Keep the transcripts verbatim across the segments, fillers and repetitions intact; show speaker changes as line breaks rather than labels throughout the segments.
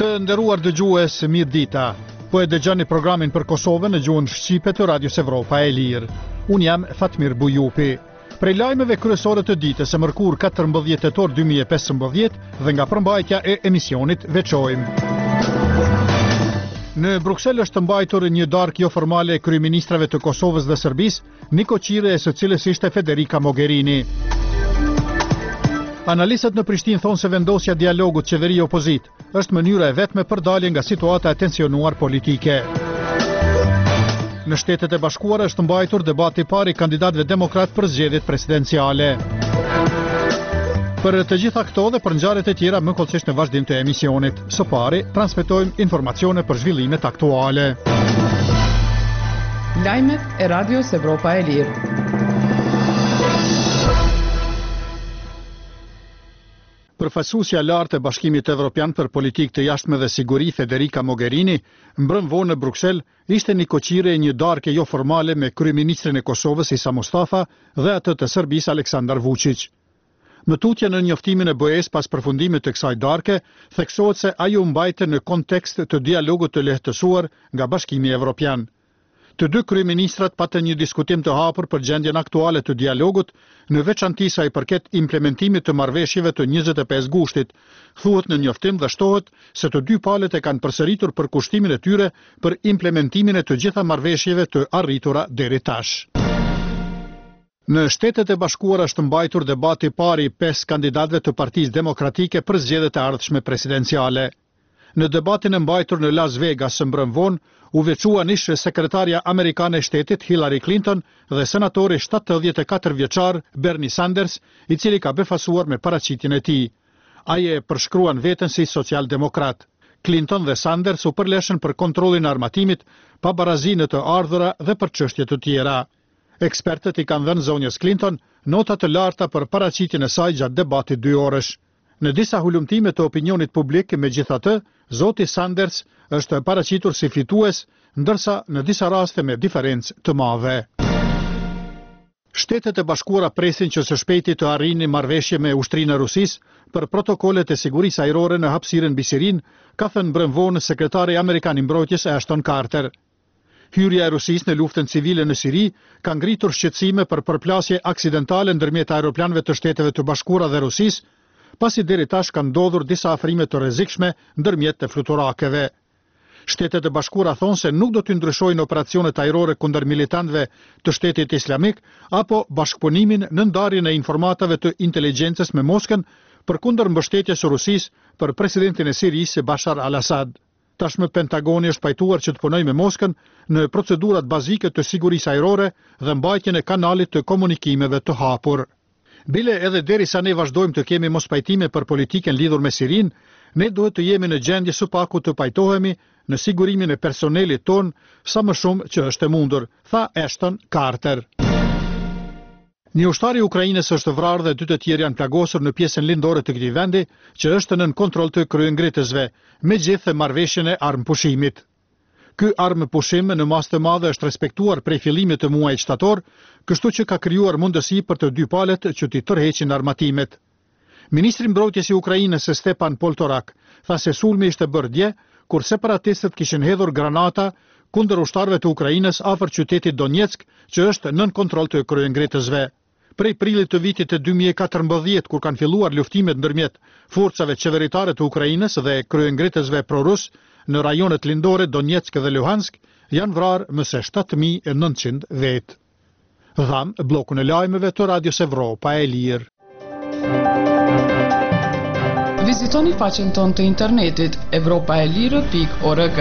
Të nderuar dëgjues, mirë dita. Po e dëgjoni programin për Kosovën në gjuhën shqipe të Radios Evropa e Lirë. Unë jam Fatmir Bujupi. Prej lajmeve kryesore të ditës së mërkur katërmbëdhjetë tetor dy mijë e pesëmbëdhjetë dhe nga përmbajtja e emisionit veçojmë. Në Bruksel është mbajtur një darkë jo formale e kryeministrave të Kosovës dhe Serbisë, Niko Qire e së cilës ishte Federica Mogherini. Analistët në Prishtinë thonë se vendosja dialogut qeveri-opozit është mënyra e vetme për dalje nga situata e tensionuar politike. Në Shtetet e Bashkuara është mbajtur debati i parë i kandidatëve demokrat për zgjedhjet presidenciale. Për të gjitha këto dhe për ngjarjet e tjera më kollësisht në vazhdim të emisionit. Së pari, transmetojmë informacione për zhvillimet aktuale.
Lajmet e Radios Evropa e Lirë.
Përfaqësuesja lartë e Bashkimit Evropian për Politikë të Jashtme dhe Siguri, Federica Mogherini, mbrëm vonë në Bruksel, ishte Niko Qire e një darkë jo formale me kryeministrin e Kosovës Isa Mustafa dhe atë të Serbisë Aleksandar Vučić. Në tutje në njoftimin e B E S pas përfundimit të kësaj darke, theksohet se ajo mbajte në kontekst të dialogut të lehtësuar nga Bashkimi Evropian. Të dy kryeministrat patën një diskutim të hapur për gjendjen aktuale të dialogut, në veçanti sa i përket implementimit të marrëveshjeve të njëzet e pesë gushtit. Thuhet në njoftim dhe shtohet se të dy palët e kanë përsëritur për kushtimin e tyre për implementimin e të gjitha marrëveshjeve të arritura deri tash. Në Shtetet e Bashkuara është mbajtur debati i parë i pesë kandidatëve të Partisë Demokratike për zgjedhjet e ardhshme presidenciale. Në debatin e mbajtur në Las Vegas së mbrëm vonë, u veçuan ish sekretarja amerikane e shtetit Hillary Clinton dhe senatori shtatëdhjetë e katër vjeçar Bernie Sanders, i cili ka befasuar me paraqitjen e tij. Ai e përshkruan veten si social-demokrat. Clinton dhe Sanders u përleshën për kontrollin e armatimit, pa barazi në të ardhura dhe për çështje të tjera. Ekspertët i kanë dhënë zonjës Clinton nota të larta për paraqitjen e saj gjatë debatit dy orësh. Në disa hulumtime të opinionit publik, megjithatë, zoti Sanders është paraqitur si fitues, ndërsa në disa raste me diferencë të madhe. Shtetet e Bashkuara presin që së shpejti të arrijnë marrëveshje me ushtrinë e Rusisë për protokollet e sigurisë ajrore në hapësirën mbi Sirinë, ka thënë mbrëm vonë sekretari amerikan i mbrojtjes Ashton Carter. Hyrja e Rusisë në luftën civile në Siri ka ngritur shqetësime për përplasje aksidentale ndërmjet aeroplanëve të Shteteve të Bashkuara dhe Rusisë, pasi deri tash kanë ndodhur disa afrime të rrezikshme ndërmjet të fluturakeve. Shtetet e Bashkuara thonë se nuk do të ndryshojnë operacionet ajrore kundër militantëve të Shtetit Islamik apo bashkëpunimin në ndarjen e informatave të inteligjencës me Moskën përkundër mbështetjes së Rusisë për presidentin e Sirisë Bashar al-Assad. Tashmë Pentagoni është pajtuar që të punojë me Moskën në procedurat bazike të sigurisë ajrore dhe mbajtjen e kanalit të komunikimeve të hapur. Bile edhe derisa ne vazhdojmë të kemi mos pajtime për politikën lidhur me Sirinë, ne duhet të jemi në gjendje së paku të pajtohemi në sigurimin e personelit ton sa më shumë që është e mundur, tha Ashton Carter. Një ushtar i Ukrainës është vrarë dhe dy të tjerë janë plagosur në pjesën lindore të këtij vendi, që është nën kontroll të kryengritësve, megjithë marrëveshjen e armëpushimit. Ky armëpushim në masë të madhe është respektuar prej fillimit të muajit shtator, kështu që ka krijuar mundësi për të dy palët që t'i tërheqin armatimet. Ministri mbrojtjes i Ukrainës Stepan Poltorak tha se sulmi ishte bërë dje, kur separatistët kishin hedhur granata kundër ushtarëve të Ukrainës afër qytetit Donetsk, që është nën kontroll të kryengritësve. Prej prillit të vitit të dy mijë e katërmbëdhjetë, kur kanë filluar luftimet ndërmjet forcave qeveritare të Ukrainës dhe kryengritësve prorus në rajonet lindore Donetsk dhe Luhansk, janë vrarë më së shtatë mijë e nëntëqind vetë. Dham bllokun e lajmeve të Radios Evropa e Lirë.
Vizitoni faqen tonë të internetit evropaelire pikë org.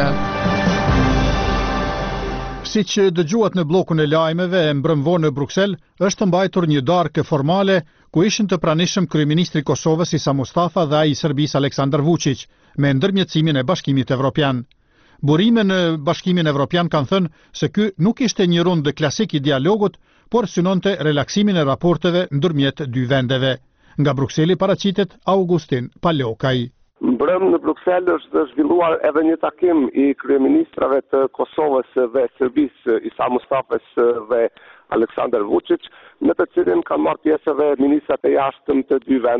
Si që dëgjuat në blokun e lajmeve e mbrëm vonë në Bruksel, është mbajtur një darkë formale ku ishin të pranishëm kryeministri Kosovës Isa Mustafa dhe ai i Serbisë Aleksandar Vučić, me ndërmjetësimin e Bashkimit Evropian. Burime në Bashkimin Evropian kanë thënë se ky nuk ishte një rundë klasik i dialogut, por synonte relaksimin e raporteve ndërmjet dy vendeve. Nga Brukseli paraqitet Augustin Palokaj.
Mbrëm në Bruksel është zhvilluar edhe një takim i kryeministrave të Kosovës dhe Serbisë, Isa Mustafës dhe Aleksandar Vučić, në të cilin kanë marrë pjesë edhe ministrat e jashtëm të dy vendeve.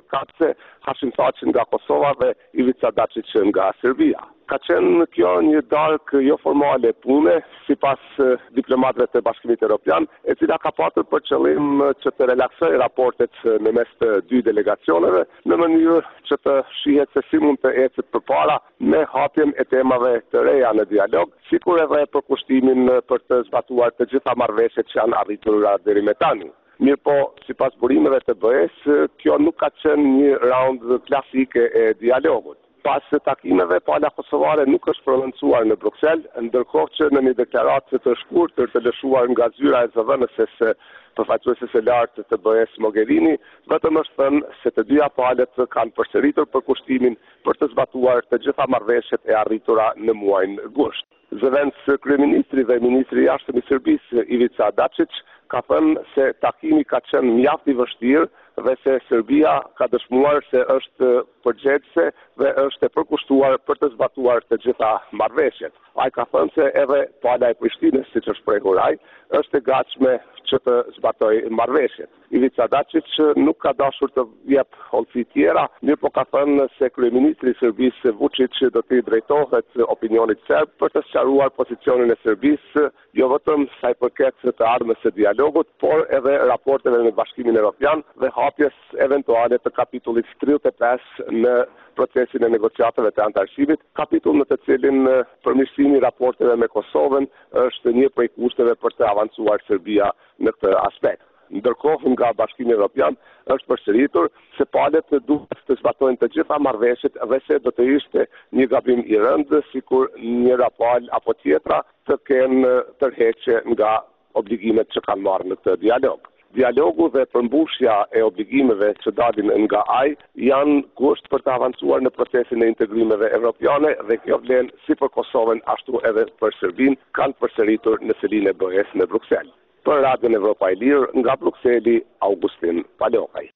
përkatëse, Hashim Thaçi nga Kosova dhe Ivica Dačić nga Serbia. Ka qenë kjo një darkë jo formale pune, sipas diplomatëve të Bashkimit Evropian, e cila ka patur për qëllim që të relaksojë raportet në mes të dy delegacioneve, në mënyrë që të shihet se si mund të ecet përpara me hapjen e temave të reja në dialog, sikur edhe për kushtimin për të zbatuar të gjitha marrëveshjet që janë arritura deri më tani. Mirë po, sipas burimeve të B E-s, kjo nuk ka qenë një raund klasike e dialogut. Pas takimeve, pala kosovare nuk është prononcuar në Bruksel, ndërkohë që në një deklaratë të shkurtër të lëshuar nga zyra e zë vënëses së përfaqësueses së lartë të B E-s Mogherini, vetëm është thënë se të dyja palët kanë përsëritur përkushtimin për të zbatuar të gjitha marrëveshjet e arritura në muajin gusht. Zëvendës kryeministri dhe ministri i jashtëm i Serbisë Ivica Dačić ka thënë se takimi ka qenë mjaft i vështirë dhe se Serbia ka dëshmuar se është përgjegjëse dhe është e përkushtuar për të zbatuar të gjitha marrëveshjet. Ai ka thënë se edhe pala e Prishtinës, siç është shprehur ai, është e gatshme që të zbatojë marrëveshjet. Ivica Dačić nuk ka dashur të jep hollësi tjera, mirë po ka thënë se kryeministri i Serbisë Vučić do të drejtohet opinionit serb për të sqaruar pozicionin e Serbisë, jo vetëm sa i përket të ardhmës së dialogut, por edhe raporteve me Bashkimin Evropian dhe hapjes eventuale të kapitullit tridhjet e pesë në procesin e negociatave të antarësimit, kapitull në të cilin përmirësimi i raporteve me Kosovën është një prej kushteve për të avancuar Serbia në këtë aspekt. Ndërkohë nga Bashkimi Evropian është përsëritur se palët duhet të zbatojnë të gjitha marrëveshjet dhe se do të ishte një gabim i rëndë sikur njëra palë apo tjetra të kenë tërheqje nga obligimet që kanë marrë në këtë dialog. Dialogu dhe përmbushja e obligimeve që dalin nga ai janë kusht për të avancuar në procesin e integrimeve evropiane dhe kjo vlen si për Kosovën ashtu edhe për Serbinë, kanë përsëritur në selinë e B E-s në Bruksel. Për Radion Evropa e Lirë, nga Brukseli, Augustin Palokaj.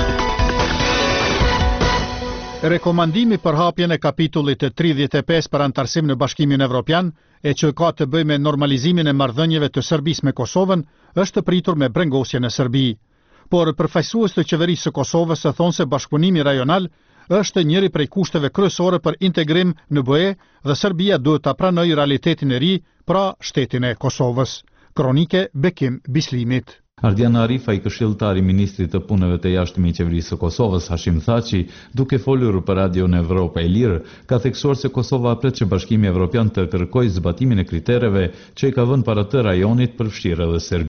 Rekomandimi për hapjen e kapitullit të tridhjet e pesë për antarësim në Bashkimin Evropian, e që ka të bëjë me normalizimin e marrëdhënieve të Serbisë me Kosovën, është pritur me brengosje në Serbi. Por përfaqësues të qeverisë së Kosovës e thonë se bashkëpunimi rajonal është njëri prej kushteve kryesore për integrim në B E dhe Serbia duhet ta pranojë realitetin e ri, pra shtetin e Kosovës. Kronike Bekim Bislimit.
Ardian Arifa, i këshilltari ministrit të punëve të jashtme i qeverisë së Kosovës, Hashim Thaçi, duke folur për Radion Evropa e Lirë, ka theksuar se Kosova pret që Bashkimi Evropian të kërkojë zbatimin e kritereve që i ka vënë para të rajonit përfshirë edhe Serbi.